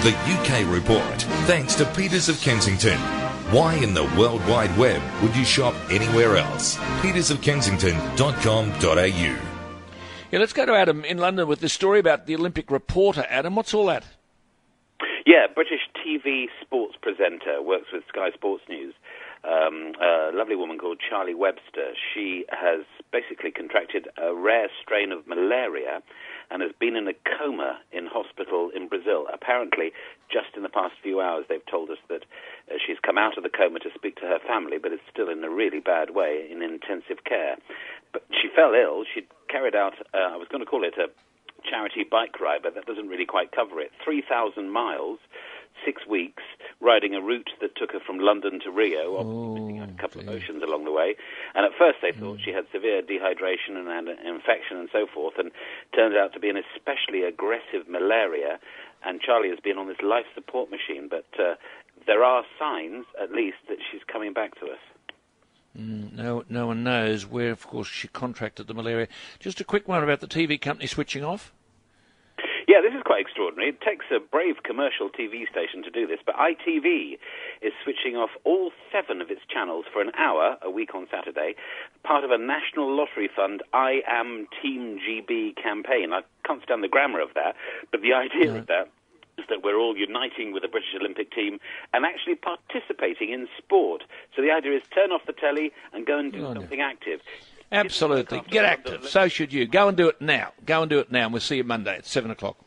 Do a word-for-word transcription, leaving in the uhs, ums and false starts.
The U K Report, thanks to Peters of Kensington. Why in the World Wide Web would you shop anywhere else? peters of kensington dot com dot a u. Yeah, let's go to Adam in London with this story about the Olympic reporter. Adam, what's all that? Yeah, British T V sports presenter, works with Sky Sports News. Um, a lovely woman called Charlie Webster. She has basically contracted a rare strain of malaria and has been in a coma in hospital in Brazil. Apparently, just in the past few hours, they've told us that uh, she's come out of the coma to speak to her family, but is still in a really bad way in intensive care. But she fell ill. She'd carried out, uh, I was going to call it a charity bike ride, but that doesn't really quite cover it. three thousand miles, six weeks, riding a route that took her from London to Rio, obviously missing out a couple dear. of oceans along the way. And at first they thought mm. she had severe dehydration and had an infection and so forth, and turned out to be an especially aggressive malaria. And Charlie has been on this life support machine, but uh, there are signs, at least, that she's coming back to us. Mm, no, no one knows where, of course, she contracted the malaria. Just a quick one about the T V company switching off. Yeah, this is quite extraordinary. It takes a brave commercial T V station to do this, but I T V is switching off all seven of its channels for an hour a week on Saturday, part of a National Lottery Fund I Am Team G B campaign. I can't stand the grammar of that, but the idea no. of that is that we're all uniting with the British Olympic team and actually participating in sport. So the idea is turn off the telly and go and do oh, something no. active. Absolutely. Get active. So should you. Go and do it now. Go and do it now, and we'll see you Monday at seven o'clock.